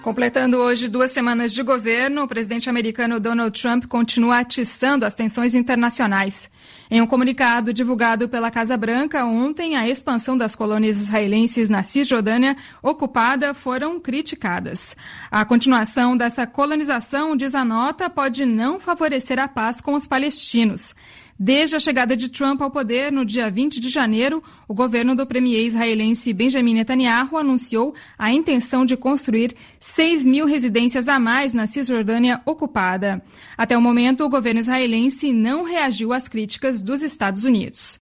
Completando hoje 2 semanas de governo, o presidente americano Donald Trump continua atiçando as tensões internacionais. Em um comunicado divulgado pela Casa Branca ontem, a expansão das colônias israelenses na Cisjordânia ocupada foram criticadas. A continuação dessa colonização, diz a nota, pode não favorecer a paz com os palestinos. Desde a chegada de Trump ao poder, no dia 20 de janeiro, o governo do premier israelense Benjamin Netanyahu anunciou a intenção de construir 6.000 residências a mais na Cisjordânia ocupada. Até o momento, o governo israelense não reagiu às críticas dos Estados Unidos.